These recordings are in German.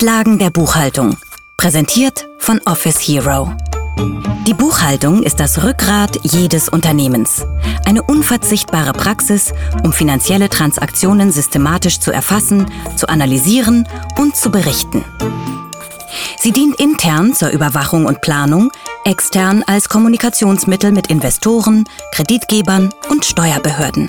Grundlagen der Buchhaltung, präsentiert von Office Hero. Die Buchhaltung ist das Rückgrat jedes Unternehmens. Eine unverzichtbare Praxis, um finanzielle Transaktionen systematisch zu erfassen, zu analysieren und zu berichten. Sie dient intern zur Überwachung und Planung, extern als Kommunikationsmittel mit Investoren, Kreditgebern und Steuerbehörden.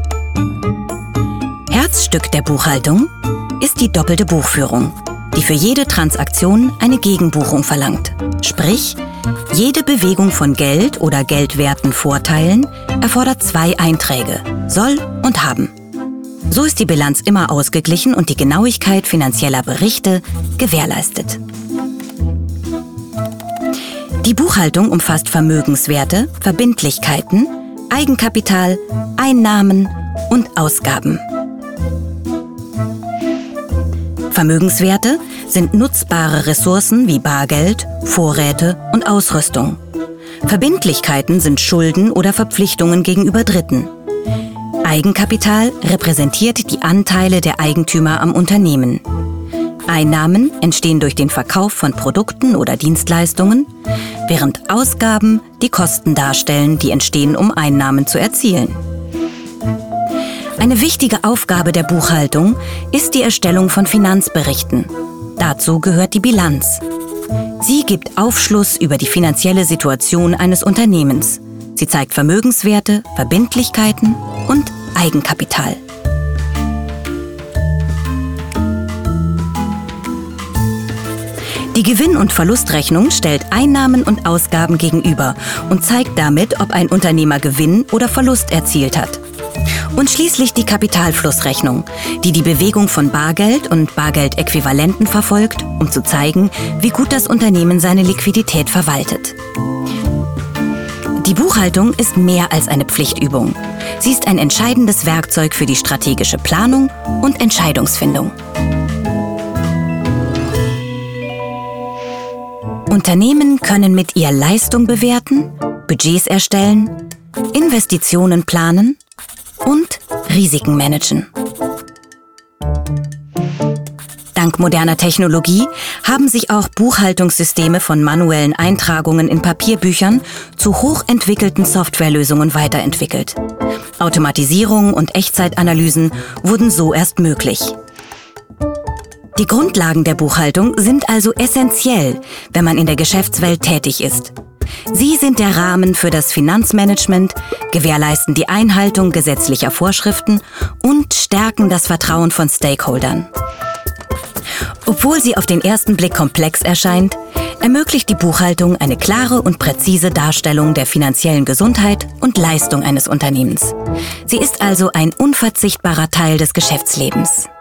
Herzstück der Buchhaltung ist die doppelte Buchführung, die für jede Transaktion eine Gegenbuchung verlangt. Sprich, jede Bewegung von Geld oder geldwerten Vorteilen erfordert 2 Einträge, Soll und Haben. So ist die Bilanz immer ausgeglichen und die Genauigkeit finanzieller Berichte gewährleistet. Die Buchhaltung umfasst Vermögenswerte, Verbindlichkeiten, Eigenkapital, Einnahmen und Ausgaben. Vermögenswerte sind nutzbare Ressourcen wie Bargeld, Vorräte und Ausrüstung. Verbindlichkeiten sind Schulden oder Verpflichtungen gegenüber Dritten. Eigenkapital repräsentiert die Anteile der Eigentümer am Unternehmen. Einnahmen entstehen durch den Verkauf von Produkten oder Dienstleistungen, während Ausgaben die Kosten darstellen, die entstehen, um Einnahmen zu erzielen. Eine wichtige Aufgabe der Buchhaltung ist die Erstellung von Finanzberichten. Dazu gehört die Bilanz. Sie gibt Aufschluss über die finanzielle Situation eines Unternehmens. Sie zeigt Vermögenswerte, Verbindlichkeiten und Eigenkapital. Die Gewinn- und Verlustrechnung stellt Einnahmen und Ausgaben gegenüber und zeigt damit, ob ein Unternehmer Gewinn oder Verlust erzielt hat. Und schließlich die Kapitalflussrechnung, die die Bewegung von Bargeld und Bargeldäquivalenten verfolgt, um zu zeigen, wie gut das Unternehmen seine Liquidität verwaltet. Die Buchhaltung ist mehr als eine Pflichtübung. Sie ist ein entscheidendes Werkzeug für die strategische Planung und Entscheidungsfindung. Unternehmen können mit ihr Leistung bewerten, Budgets erstellen, Investitionen planen und Risiken managen. Dank moderner Technologie haben sich auch Buchhaltungssysteme von manuellen Eintragungen in Papierbüchern zu hochentwickelten Softwarelösungen weiterentwickelt. Automatisierung und Echtzeitanalysen wurden so erst möglich. Die Grundlagen der Buchhaltung sind also essentiell, wenn man in der Geschäftswelt tätig ist. Sie sind der Rahmen für das Finanzmanagement, gewährleisten die Einhaltung gesetzlicher Vorschriften und stärken das Vertrauen von Stakeholdern. Obwohl sie auf den ersten Blick komplex erscheint, ermöglicht die Buchhaltung eine klare und präzise Darstellung der finanziellen Gesundheit und Leistung eines Unternehmens. Sie ist also ein unverzichtbarer Teil des Geschäftslebens.